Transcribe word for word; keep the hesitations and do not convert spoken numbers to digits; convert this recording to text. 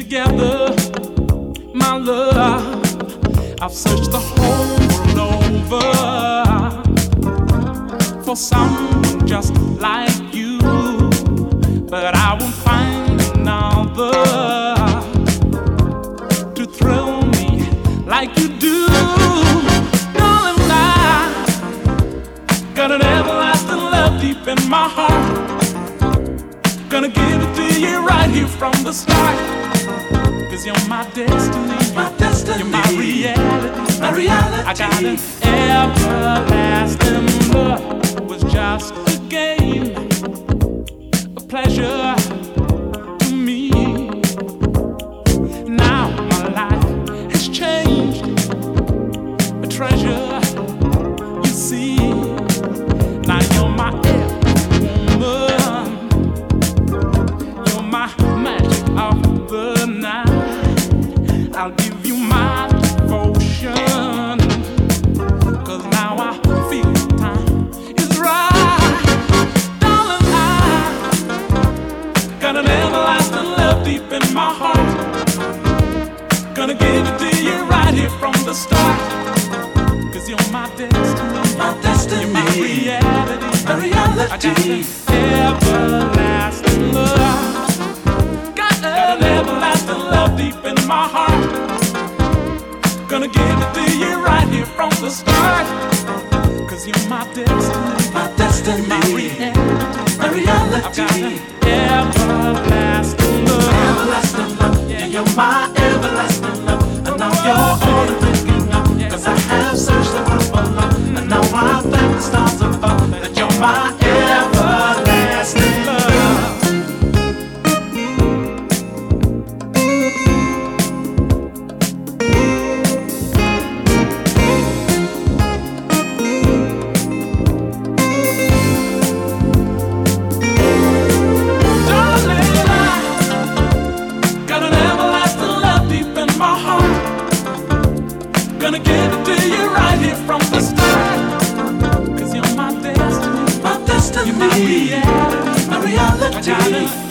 together, my love. I've searched the whole world over for someone just like you, but I won't find another to thrill me like you do. Darling, I got an everlasting love deep in my heart. Gonna give it to you right here from the start. Cause you're my destiny, my destiny. You're my reality, my reality. I got an everlasting love. It was just a game, a pleasure to me. Now my life has changed, a treasure, you see. Now you're my woman, you're my magic of the night. I'll give you my devotion, cause now I feel time is right. Darling, I got an everlasting love deep in my heart. Gonna give it to you right here from the start. Cause you're my destiny, my destiny. You're my reality, my reality. I got an everlasting love. Got an everlasting love deep in my heart. Gonna give it to you right here from the start. Cause you're my destiny, my destiny, my reality, my reality. I've got an everlasting love, everlasting love. Yeah, you're my everlasting love. And now you're all I'm thinking of. Cause I have searched the world for love. And now I thank the stars above that you're my everlasting love. Gonna give it to you right here from the start. Cause you're my destiny, my destiny, you're my reality, my reality. I got it.